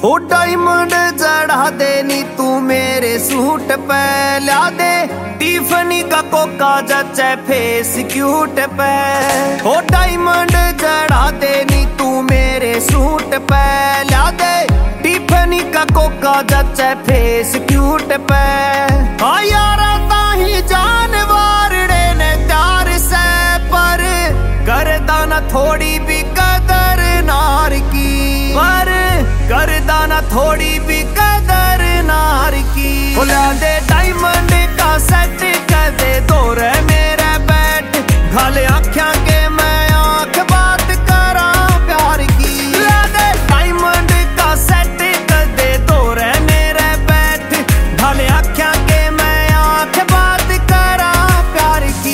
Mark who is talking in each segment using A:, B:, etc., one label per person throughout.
A: हो डायमंड चढ़ा दे नी तू मेरे सूट पे, ला दे टिफनी का कोका जचे फेस क्यूट पे। हो डायमंड चढ़ा दे नी तू मेरे सूट पे, ला दे टिफनी का कोका जचे फेस क्यूट पे। हाँ यारा ताही जानवर ने प्यार से, पर करदा न थोड़ी भी कदर नार की, पर करदा न थोड़ी भी कदर नार की। बुला दे डायमंड का सेट कर दे दौर मेरा बैठ, घाले आँखियाँ के मैं आँख बात करा प्यार की। बुला दे डायमंड का सेट कर दे दौर मेरा बैठ, घाले आँखियाँ के मैं आँख बात करा प्यार की।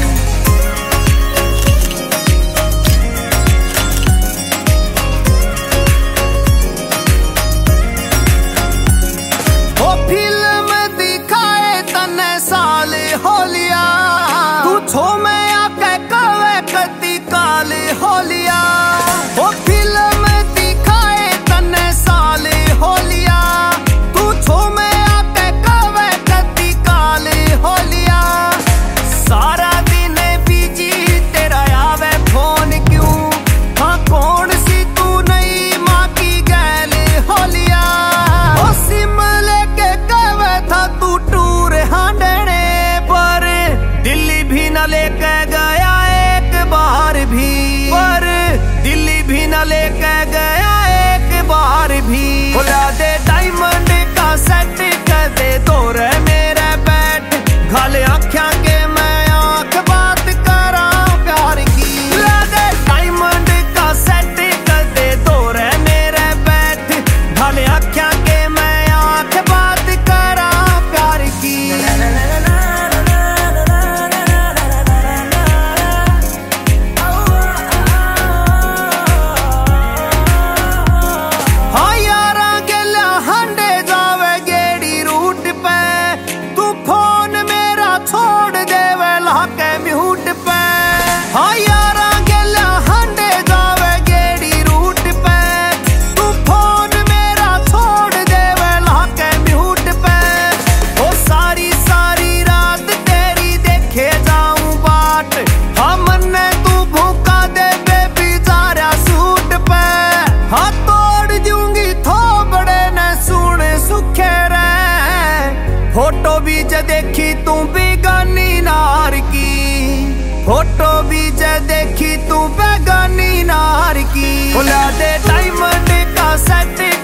A: होलिया तू छो में आके कवे कती काले होलिया, ओ फिल्म दिखाए तने साले होलिया, तू छो में आके कवे कती काले होलिया। सारा दिन बिजी तेरा आवे फोन क्यों, हाँ कौन सी तू नई माँ की गैले होलिया। ओ सिम लेके कवे था तू टूर हांडने, दिल्ली भी न लेके गया एक बार भी, पर दिल्ली भी न लेके गया एक बार भी। बुला दे डायमंड का सेट कर दे दौर मेरा बैठ, घाले आँखियाँ के मैं आँख बात करा प्यार की। बुला दे डायमंड का सेट कर दे दौर मेरा बैठ, घाले आँखियाँ के मैं आँख बात करा प्यार की। हाँ यारा गेला हंडे जावे गेड़ी रूट पे, तू फोन मेरा छोड़ देवे लाके म्यूट पे। ओ सारी सारी रात तेरी देखे जाऊं बाट, हाँ मन्ने तू भूखा दे बेबी जारा सूट पे। हाँ तोड़ दूंगी थोबड़े ने सुन सुखे रे, फोटो भी ज देखी तू बेगानी नार की, फोटो भी ज देखी तू बेगानी नार की। बुला दे डायमंड का सेट